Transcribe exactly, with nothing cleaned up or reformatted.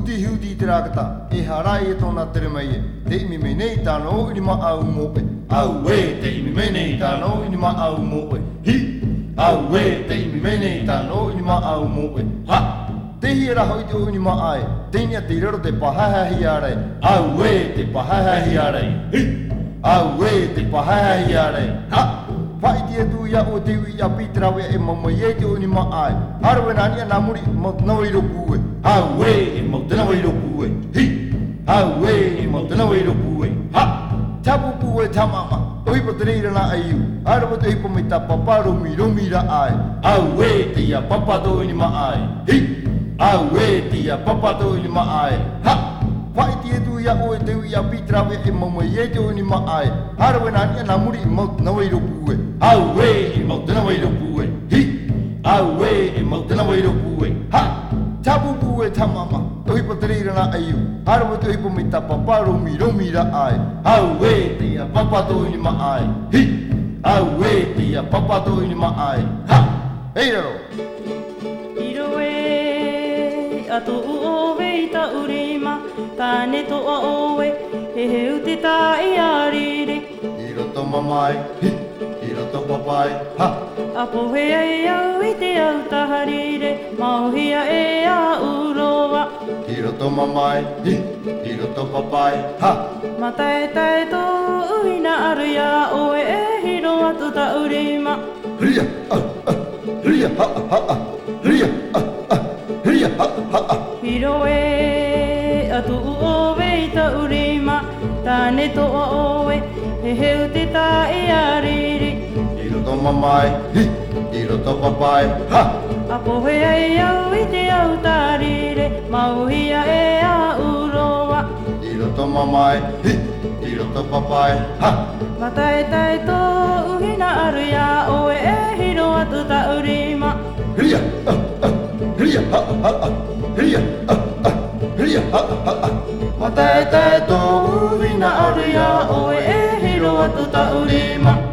Hudi hudi terakata, e hara e tona teremaie, te imi menei tano ini ma au moe. Au we te imi menei tano ini ma au moe. Hi! Au we te imi menei tano ini ma au moe. Ha! Te hira hoi te uni ma ai, te nia te rero te pahahahi arei. Au we te pahahahi arei. Hi! Au we te pahahahi arei. Ha! Pai tia tu ia o te ui ia pitra wea e mama ye te uni ma ai. Haro e nani a namuri mo tanawa i roku ue. Au we e mo tanawa i roku ue. Hi! Au we e mo tanawa i roku ue. Ha! Tapu pu e tamama, o hipo te reira na aiu. Haro te hipo me ta papa romi romi ra ai. Au we te ia papa to ini ma ai. Hi! Au we te ia papa to ini ma ai. Ha! Pai tia tu ia o te ui ia pitra wea e mama ye te uni ma ai. Haro e nani a namuri mo tanawa i roku ue. Au we e mo tanawa i roku ue. Hi! Au we e mo tanawa i roku ue. Ha! Tapu pu e tamama, o hipo te reira na aiu. Haro te hipo me ta papa romi romi ra ai. Au we te ia papa to ini ma ai. Hi! Au we te ia papa to ini ma ai. Ha! Hei raro! Iro e ato u o wei ta urima, tāne to a oe, he heu te tā i ariri. Iro to mamai, hi! Iro to papai, ha! Apo hea e au i te au taharire, mauhia e a uroa. Iro to mamai, hi! Iro to papai, ha! Matae tae tō uina aruia oe e hiro atu ta urima. Hria! Ah! Ah! Hria! Ha! Ha! Ha! Hria! Ah! Ah! Hria! Ha! Ha! Ha! Hiro e atu u o wei ta urima, tāne to a oe, he heu te tā i ariri. Iro to mamai, hi! Iro to papai, ha! Apo hea e au i te au tarire, mauhia e a uroa. Iro to mamai, hi! Iro to papai, ha! Matae tae tō uhina aruia oe e hiro atu ta urima. Hria! Ah! Ah! Hria! Ha! Ha! Ha! Hria! Ah! Ah! Hria! Ha! Ha! Ha! Matae tae tō uwina aruia oe e hiro atu ta urima.